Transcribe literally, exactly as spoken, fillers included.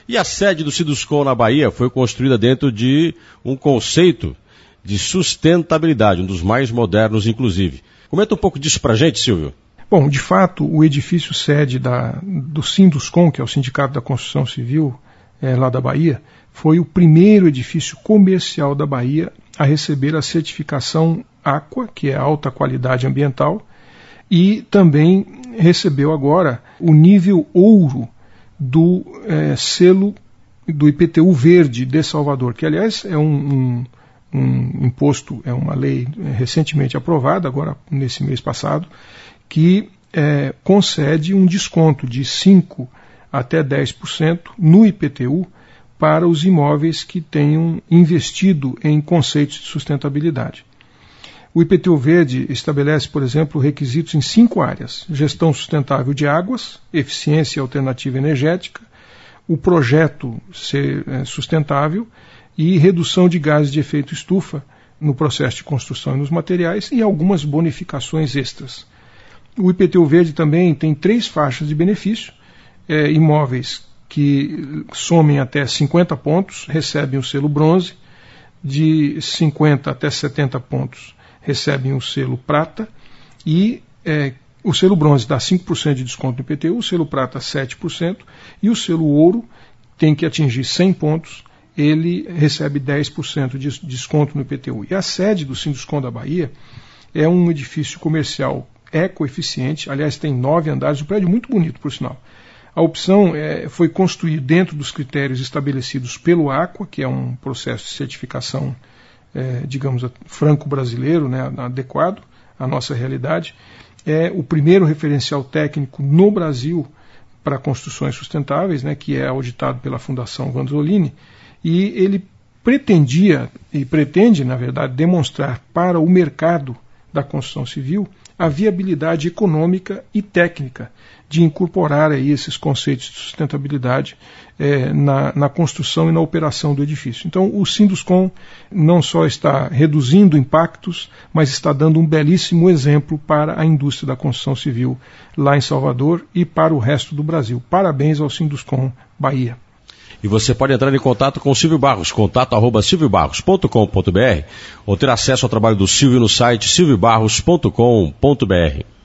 E a sede do Sinduscon na Bahia foi construída dentro de um conceito de sustentabilidade, um dos mais modernos, inclusive. Comenta um pouco disso para a gente, Silvio. Bom, de fato, o edifício sede da, do Sinduscon, que é o Sindicato da Construção Civil é, lá da Bahia, foi o primeiro edifício comercial da Bahia a receber a certificação Aqua, que é alta qualidade ambiental, e também recebeu agora o nível ouro do é, selo do I P T U Verde de Salvador, que aliás é um, um, um imposto, é uma lei recentemente aprovada, agora nesse mês passado, que é, concede um desconto de cinco por cento até dez por cento no I P T U para os imóveis que tenham investido em conceitos de sustentabilidade. O I P T U Verde estabelece, por exemplo, requisitos em cinco áreas: gestão sustentável de águas, eficiência e alternativa energética, o projeto ser é, sustentável e redução de gases de efeito estufa no processo de construção e nos materiais e algumas bonificações extras. O I P T U Verde também tem três faixas de benefício: é, imóveis que somem até cinquenta pontos recebem o selo bronze, de cinquenta até setenta pontos recebem o selo prata, e é, o selo bronze dá cinco por cento de desconto no I P T U, o selo prata sete por cento, e o selo ouro tem que atingir cem pontos, ele recebe dez por cento de desconto no I P T U. E a sede do Sinduscon da Bahia é um edifício comercial ecoeficiente, aliás tem nove andares, um prédio muito bonito, por sinal. A opção é, foi construir dentro dos critérios estabelecidos pelo Aqua, que é um processo de certificação, é, digamos, franco-brasileiro, né, adequado à nossa realidade. É o primeiro referencial técnico no Brasil para construções sustentáveis, né, que é auditado pela Fundação Vanzolini, e ele pretendia, e pretende, na verdade, demonstrar para o mercado da construção civil a viabilidade econômica e técnica de incorporar aí esses conceitos de sustentabilidade eh, na, na construção e na operação do edifício. Então, o Sinduscon não só está reduzindo impactos, mas está dando um belíssimo exemplo para a indústria da construção civil lá em Salvador e para o resto do Brasil. Parabéns ao Sinduscon Bahia. E você pode entrar em contato com o Silvio Barros, contato arroba silvio barros ponto com ponto b r, ou ter acesso ao trabalho do Silvio no site silvio barros ponto com ponto b r.